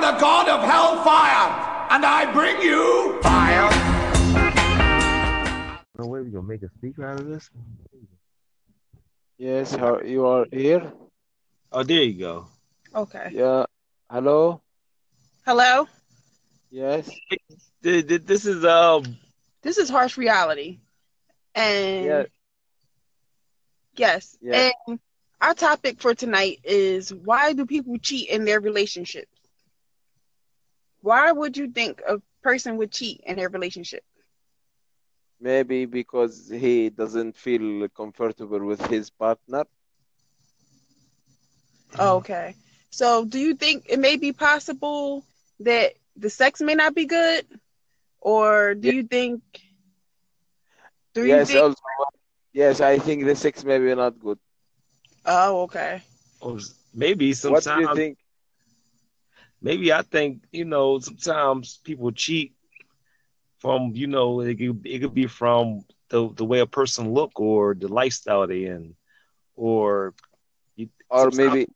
the god of hellfire, and I bring you fire. No way we gonna make a speaker out of this. Yes, how you are here? Oh, there you go. Okay. Yeah. Hello? Hello? Yes. This is This is Harsh Reality. And Yeah. yes. Yeah. And our topic for tonight is, why do people cheat in their relationships? Why would you think a person would cheat in their relationship? Maybe because he doesn't feel comfortable with his partner. Okay. So do you think it may be possible that the sex may not be good? Or do you think Yes, also, yes, I think the sex may be not good. Oh, okay. or maybe What do you sometimes. think? Maybe I think sometimes people cheat from it could be from the way a person look or the lifestyle they in, or Or sometimes. maybe,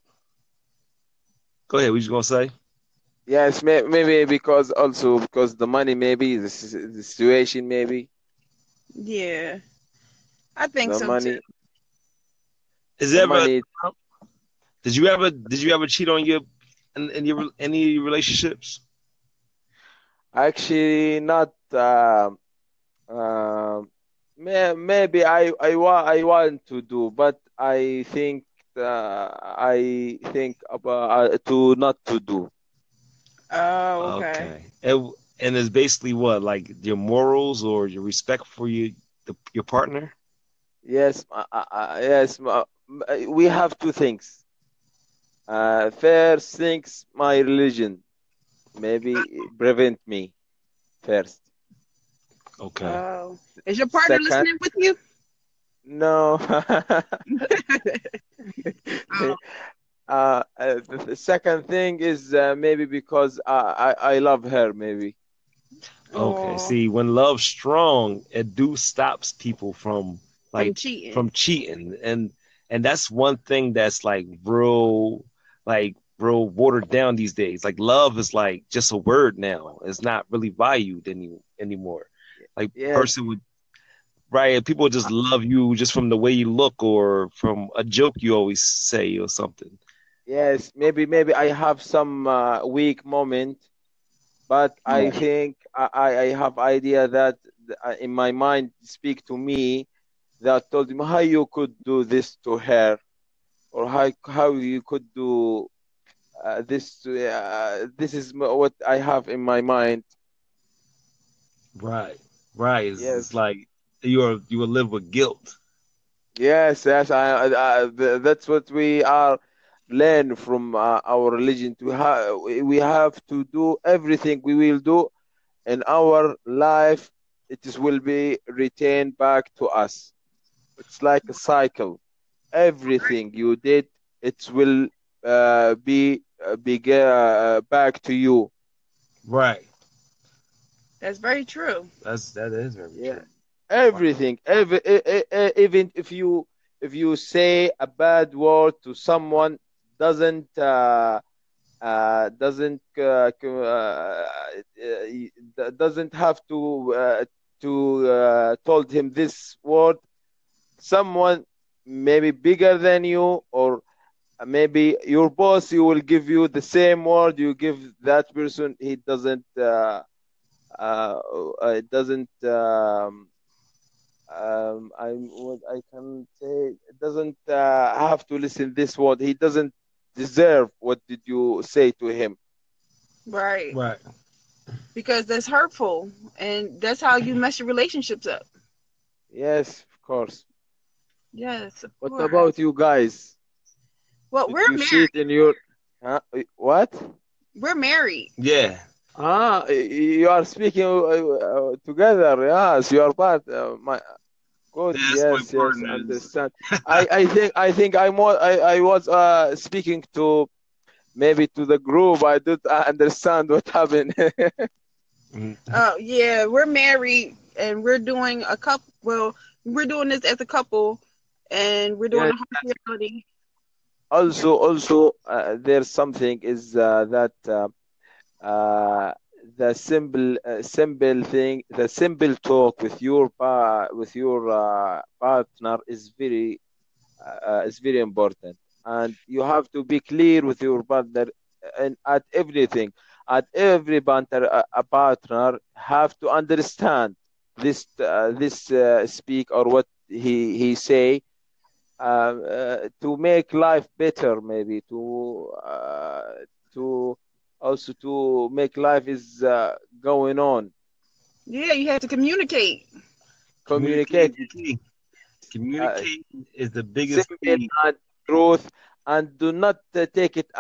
Go ahead. What you gonna say? yes, maybe because also because the money, maybe the situation, maybe Yeah. I think the so too. money, Is the there ever money. did you ever cheat on your in your any relationships? Actually, not. Uh, maybe I want to do, but I think about to not to do. Oh, okay. Okay. And it's basically what, like your morals or your respect for your partner? Yes, yes. We have two things. First things, my religion maybe prevent me first. Okay. Oh. Is your partner Second, listening with you? no. Oh, The second thing is maybe because I love her, maybe. Okay. oh, See, when love's strong, it do stops people from from like cheating. from cheating. And that's one thing that's like real watered down these days. Like love is like just a word now. It's not really valued anymore. Like Yes, person would right, people just love you just from the way you look or from a joke you always say or something. yes. Maybe I have some weak moment, but I Right. think I have idea that in my mind speak to me that told him how you could do this to her, or how you could do this. This is what I have in my mind. Right. Right. It's Yes. like you will live with guilt. Yes, yes, that's what we are learn from our religion. We have to do everything we will do in our life. Will be returned back to us. It's like a cycle. Everything you did, it will be back to you. Right. That's very true. That is very Yeah, true. everything. Even if you say a bad word to someone, doesn't doesn't doesn't have to told him this word. Someone maybe bigger than you, or maybe your boss, you will give you the same word you give that person. He uh, doesn't what I can say, doesn't have to listen this word. He doesn't deserve what did you say to him. Right. Right. Because that's hurtful. And that's how you mess your relationships up. Yes, of course. Yes, of What course. about you guys? Well, Did we're you cheat married. in your what? We're married. Yeah. You are speaking together. Yes, you are part. My good. That's my Yes, yes. partners. Understand. I think I was speaking to maybe to the group. I did understand what happened. Mhm. Oh, yeah, we're married and we're doing a couple. Well, we're doing this as a couple and we're doing Yes, a harsh reality. Also, there's something is that uh, the simple thing, the simple talk with with your partner is very important, and you have to be clear with your partner and at everything, at every partner. A partner have to understand this speak or what he say, to make life better, maybe to also to make life is going on. Yeah, you have to communicate. Communicate Communicating is key. uh, Communicating is the biggest simple key. and growth, and do not take it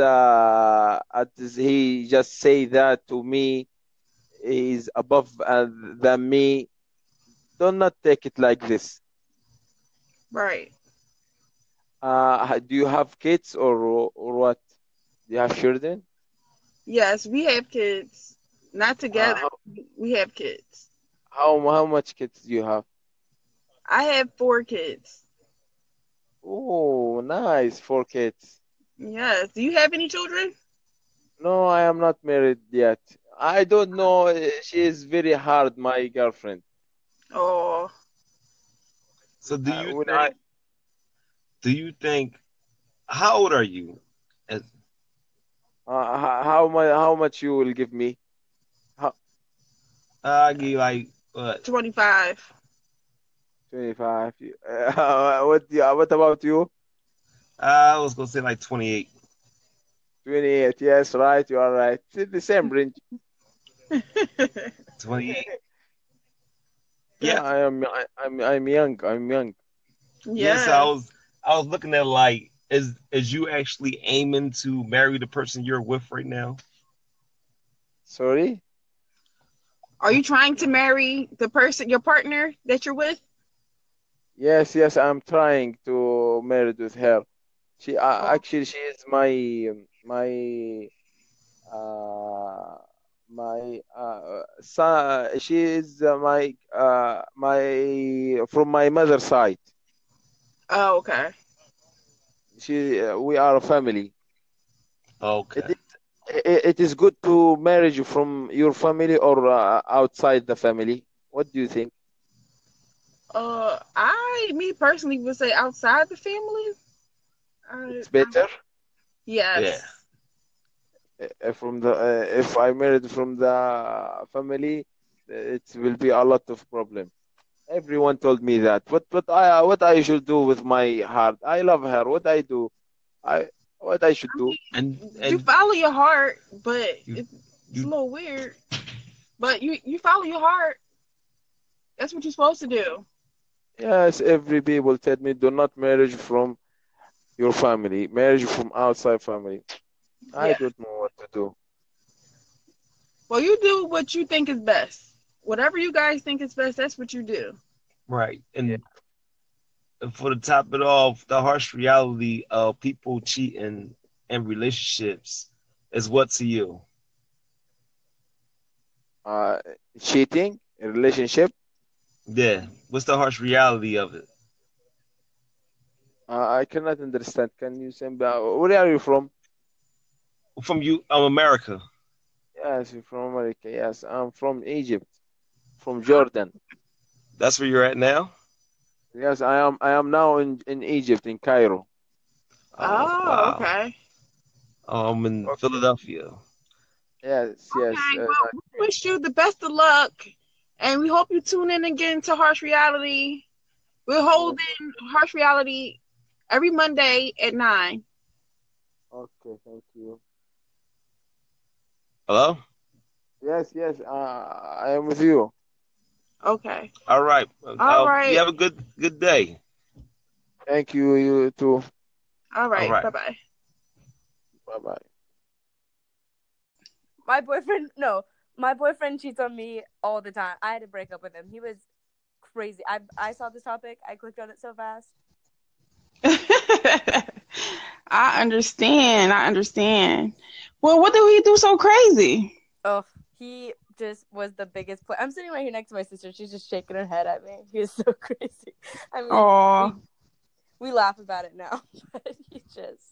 as he just say that to me, he's above than me. Do not take it like this. Right. Do you have kids or what? Do you have children? Yes, we have kids. Not uh, together. how, We have kids. how much kids do you have? I have 4 kids. Oh, nice, 4 kids. Yes. Do you have any children? No, I am not married yet. I don't know. She is very hard, my girlfriend. Oh, So When I do you think how old are you? As, how much you will give me? How, I give you like what? 25. 25. What about you? I was gonna say like 28. 28. Yes, right. You are right. It's the same range. 28. Yeah, Yeah. I'm young. I'm young. Yes, Yes. I was looking at like is you actually aiming to marry the person you're with right now? Sorry. Are you trying to marry the person, your partner that you're with? Yes, yes. I'm trying to marry with her. She Oh, actually she is my uh son. She is my from my mother's side. oh, okay. We are a family. It Okay. is it is good to marriage from your family or outside the family. What do you think? Me personally would say outside the family. It's better Yeah. Yes. from the if I married from the family, it will be a lot of problem. Everyone told me that. What I should do with my heart? I love her. What I do? I what I should I do? You And follow your heart, but you it's a you little weird. But you follow your heart. That's what you're supposed to do. Yes, every people tell me do not marriage from your family. Marriage from outside family. I Yeah. don't know what to do. Well, you do what you think is best. Whatever you guys think is best, that's what you do. right. Yeah. And for the top it off, the harsh reality of people cheating in relationships is what to you? Uh, Cheating in relationship. Yeah. What's the harsh reality of it? I cannot understand. Can you say where are you from? From you, America. Yes, you're from America. Yes, I'm from Egypt, from Jordan. That's where you're at now? Yes, I am now in Egypt, in Cairo. Oh, Oh, wow. okay. I'm in Okay. Philadelphia. Yes, yes. Okay. Well, we wish you the best of luck, and we hope you tune in again to Harsh Reality. We're Yes. holding Harsh Reality every Monday at 9. Okay, thank you. Hello? Yes, yes. I am with you. Okay. All right. All You right. have a good day. Thank you. You too. All All right. right. Bye bye. Bye bye. My boyfriend cheats on me all the time. I had to break up with him. He was crazy. I saw this topic. I clicked on it so fast. I understand. I understand. Well, what did he do so crazy? Oh, he just was the biggest play. I'm sitting right here next to my sister. She's just shaking her head at me. He was so crazy. I mean, Oh, we laugh about it now, but he just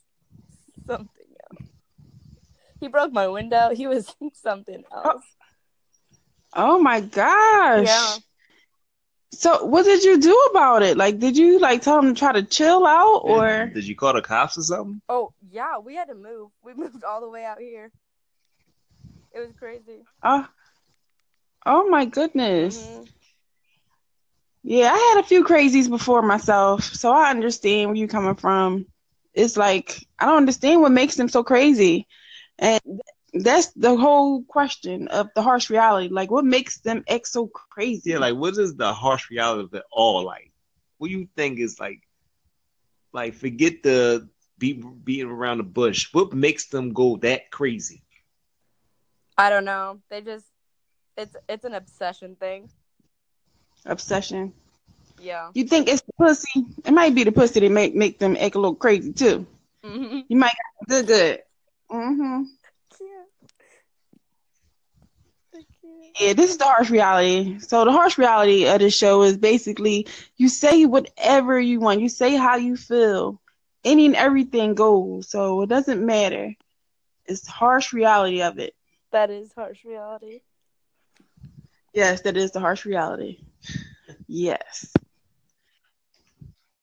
something else. He broke my window. He was something else. Oh my gosh. Yeah. So what did you do about it? Like, did you like tell him to try to chill out, or? Did you call the cops or something? Oh, yeah, we had to move. We moved all the way out here. It was crazy. Oh my goodness. Mhm. Yeah, I had a few crazies before myself, so I understand where you're coming from. It's like I don't understand what makes them so crazy, and that's the whole question of the harsh reality. Like, what makes them act so crazy? Yeah, like what is the harsh reality of it all like? What do you think is like forget the beating around the bush. What makes them go that crazy? I don't know. They just it's an obsession thing. Obsession. Yeah. You think it's the pussy? It might be the pussy that make them act a little crazy too. Mm-hmm. You might got good. Mm-hmm. Yeah, this is the harsh reality. So the harsh reality of the show is basically you say whatever you want. You say how you feel. Any and everything goes. So it doesn't matter. It's the harsh reality of it. That is harsh reality. Yes, that is the harsh reality. Yes.